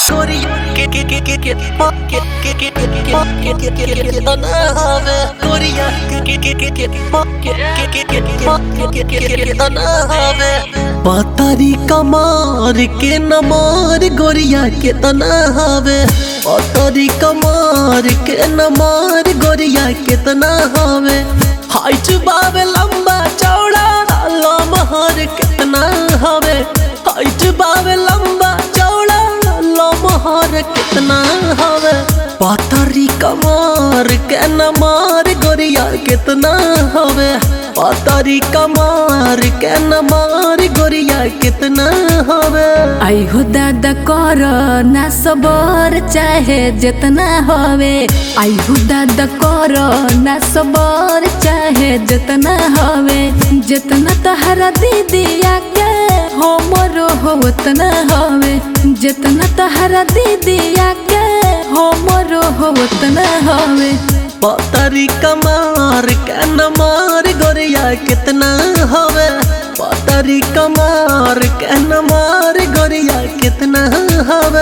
पतारी कमार के नमार गोरिया के तना हवे पतारी कमार के नमार गोरिया के तना हवे हाइट बावे लंबा चौड़ा लमहर कितना हवे हाइट बावे लंबा चौड़ा लमहर कितना हवे पतारी कमार के नमार गोरिया कितना हवे पतारी कमार के नमार गोरिया कितना हवे। आई हो दादा कर ना सबर चाहे जितना हवे आई हो दादा कर ना सबर चाहे जितना हवे जितना तहरा दीदिया के हमरो हो उतना हवे जितना तहरा दीदिया के हमरो हो उतना हवे पतारी कमार के नमार गोरिया कितना हवे पतारी कमार के नमार गोरिया कितना हवे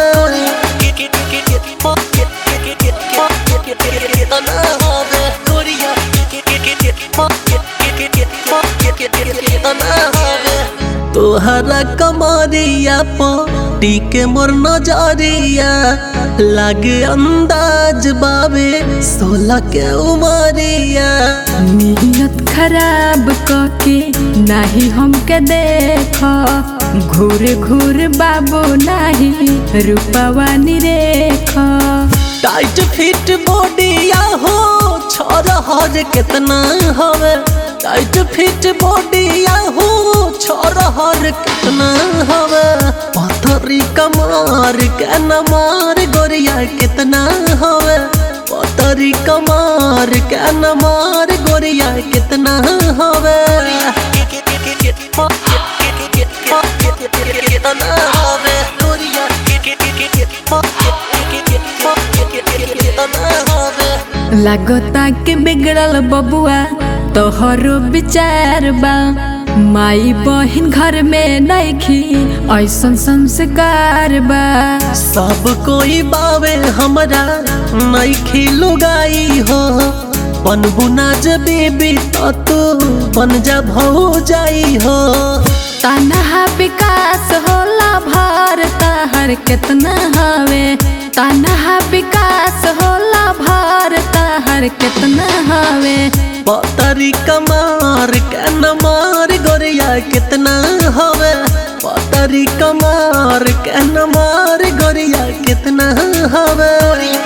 तोहरा कमारिया पटी के मोर नजरिया लागे अंदाज बाबे 16 के उमरिया नीयत खराब कके नाही हमके देख घूर घूर बाबू नाही रूपवा निरेख टाइट फिट बॉडिया हो छोरहर कितना हवे टाइट फिट बॉडिया हो छोरहर कितना हवे पतारी कमार के नमार गोरिया कितना हवे पतारी कमार के नमार गोरिया कितना हवे लागता के बिगड़ल बबुआ तोहरो विचार बा माई बहिन घर में नइखी ऐसन संस्कार बा सब कोई बावे हमरा नइखी लुगाई हो बनबू ना जबीबी तो तू बन जा भौजाई हो तनहा विकास होला भारत हर कितना हवे तनहा विकास होला भारत हर कितना हवे पतारी कमार के नमार गोरिया कितना हवे पतारी कमार के नमार गोरिया कितना हवे।